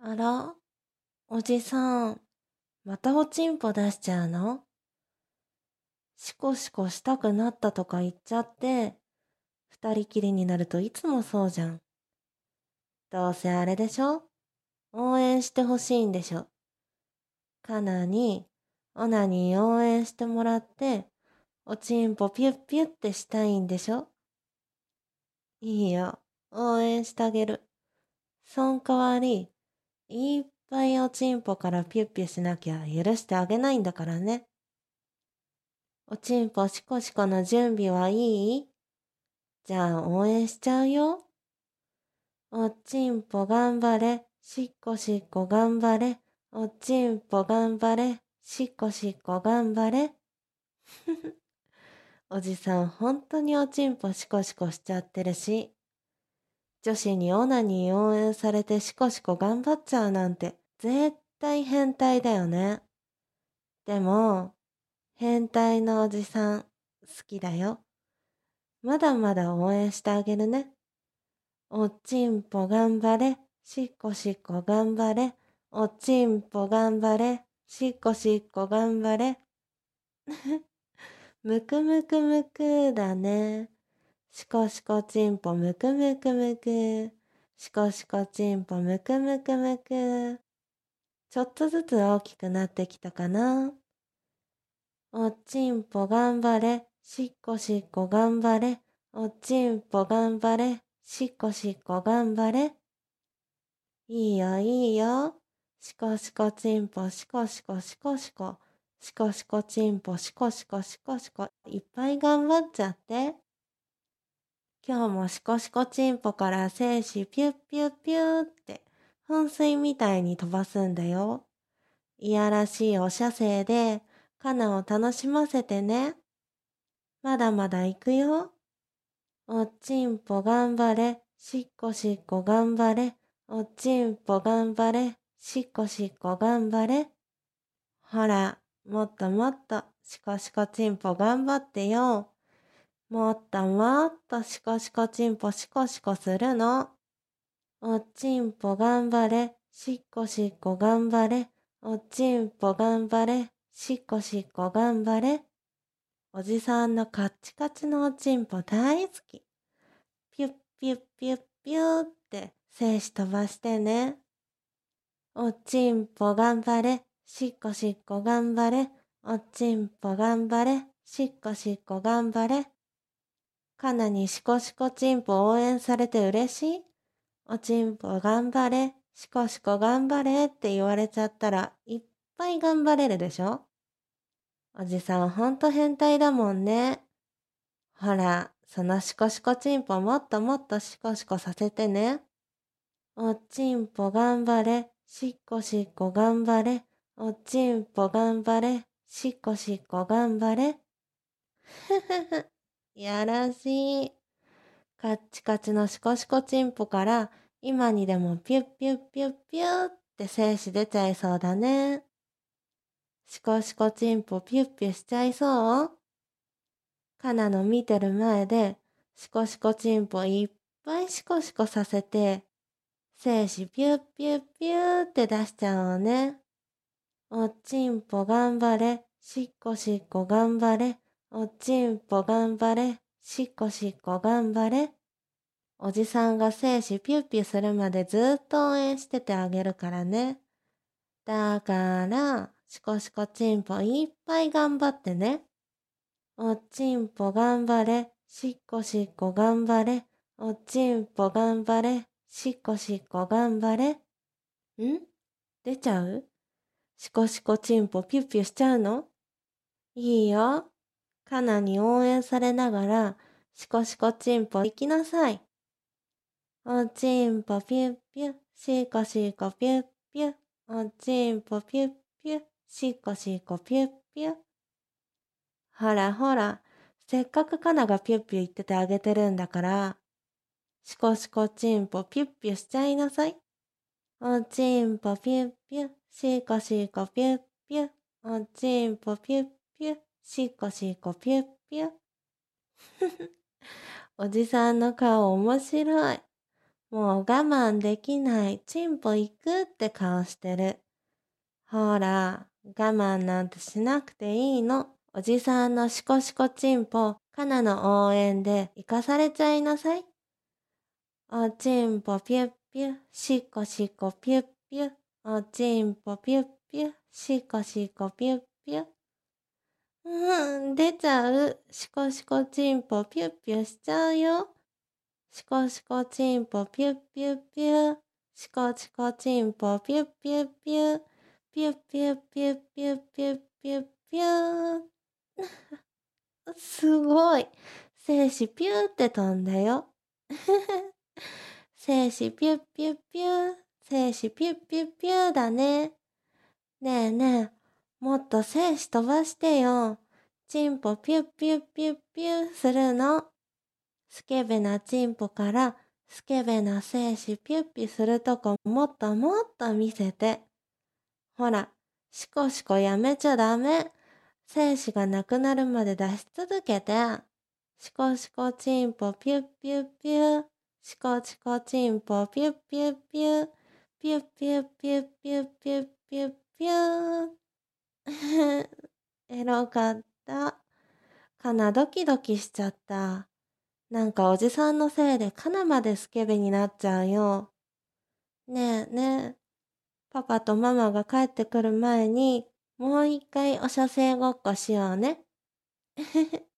あら、おじさん、またおちんぽ出しちゃうの？シコシコしたくなったとか言っちゃって、二人きりになるといつもそうじゃん。どうせあれでしょ？応援してほしいんでしょ。カナに、オナに応援してもらって、おちんぽピュッピュッってしたいんでしょ？いいよ、応援してあげる。そん代わり、いっぱいおちんぽからピュッピュしなきゃ許してあげないんだからね。おちんぽシコシコの準備はいい？じゃあ応援しちゃうよ。おちんぽ頑張れ、しっこしっこ頑張れ。おちんぽ頑張れ、しっこしっこ頑張れ。おじさんほんとにおちんぽシコシコしちゃってるし、女子にオナニー応援されてシコシコ頑張っちゃうなんて絶対変態だよね。でも、変態のおじさん好きだよ。まだまだ応援してあげるね。おちんぽ頑張れ、しっこしっこ頑張れ。おちんぽ頑張れ、しっこしっこ頑張れ。むくむくむくだね。しこしこちんぽむくむくむく。しこしこちんぽむくむくむく。ちょっとずつ大きくなってきたかな。おちんぽ頑張れ、しっこしっこ頑張れ。おちんぽ頑張れ、しっこしっこ頑張れ。いいよいいよ。シコシコチンポシコシコシコシコ。シコシコチンポシコシコシコシコ。いっぱい頑張っちゃって。今日もシコシコチンポから精子ピュッピュッピューって噴水みたいに飛ばすんだよ。いやらしいお射精でカナを楽しませてね。まだまだ行くよ。おちんぽ頑張れ、しっこしっこ頑張れ。おちんぽ頑張れ、しっこしっこ頑張れ。ほら、もっともっと、しこしこちんぽ頑張ってよ。もっともっとしこしこちんぽしこしこするの。おちんぽ頑張れ、しっこしっこ頑張れ。おちんぽ頑張れ、しっこしっこ頑張れ。おじさんのカッチカチのおちんぽ大好き。ピュッピュッピュッピューって精子飛ばしてね。おちんぽ頑張れ、しっこしっこ頑張れ。おちんぽ頑張れ、しっこしっこ頑張れ。かなにしこしこちんぽ応援されて嬉しい？おちんぽ頑張れ、しこしこ頑張れって言われちゃったらいっぱい頑張れるでしょ？おじさんほんと変態だもんね。ほら、そのしこしこちんぽもっともっとしこしこさせてね。おちんぽ頑張れ、しっこしっこ頑張れ。おちんぽ頑張れ、しっこしっこ頑張れ。ふふふ、やらしい。カッチカチのしこしこちんぽから今にでもピュッピュッピュッピューって精子出ちゃいそうだね。しこしこちんぽピュッピュしちゃいそう？カナの見てる前でしこしこちんぽいっぱいシコシコさせて精子ピュッピュッピューって出しちゃおうね。おちんぽ頑張れ、しっこしっこ頑張れ。おちんぽ頑張れ、しっこしっこ頑張れ。おじさんが精子ピュッピュするまでずっと応援しててあげるからね。だから、しこしこちんぽいっぱい頑張ってね。おちんぽ頑張れ、しっこしっこ頑張れ。おちんぽ頑張れ、しっこしっこ頑張れ。ん？出ちゃう？シコシコチンポピュッピュしちゃうの？いいよ。カナに応援されながら、シコシコチンポ行きなさい。おちんぽピュッピュ、シコシコピュッピュ。おちんぽピュッピュ、シコシコピュッピュ。ほらほら、せっかくカナがピュッピュ言っててあげてるんだから、シコシコチンポピュッピュしちゃいなさい。おちんぽピュッピュ、シコシコピュッピュ。おちんぽピュッピュ、シコシコピュッピュ。おじさんの顔面白い。 もう我慢できない。チンポ行くって顔してる。ほら、我慢なんてしなくていいの。おじさんのシコシコチンポ、カナの応援で生かされちゃいなさい。おちんぽピュッピュ、シコシコピュッピュ。おちんぽピュッピュ、シコシコピュッピュ。出ちゃう。シコシコチンポピュッピュしちゃうよ。シコシコチンポピュッピュッピュ。シコシコチンポピュッピュッピュ。ピュッピュッピュッピュッピュッピュッピュー。すごい。精子ピューって飛んだよ。精子ピュッピュッピュー。精子ピュッピュッピューだね。ねえねえ、もっと精子飛ばしてよ。チンポピュッピュッピュッピューするの。スケベなチンポからスケベな精子ピュッピするとこもっともっと見せて。ほら、シコシコやめちゃダメ。精子がなくなるまで出し続けて。シコシコチンポピュッピュッピュ。シコシコチンポピュッピュッピュ。ピュッピュッピュッピュッピュッピュッピュー。エロかった。かなドキドキしちゃった。なんかおじさんのせいでカナまでスケベになっちゃうよ。ねえねえ、パパとママが帰ってくる前に、もう一回お写生ごっこしようね。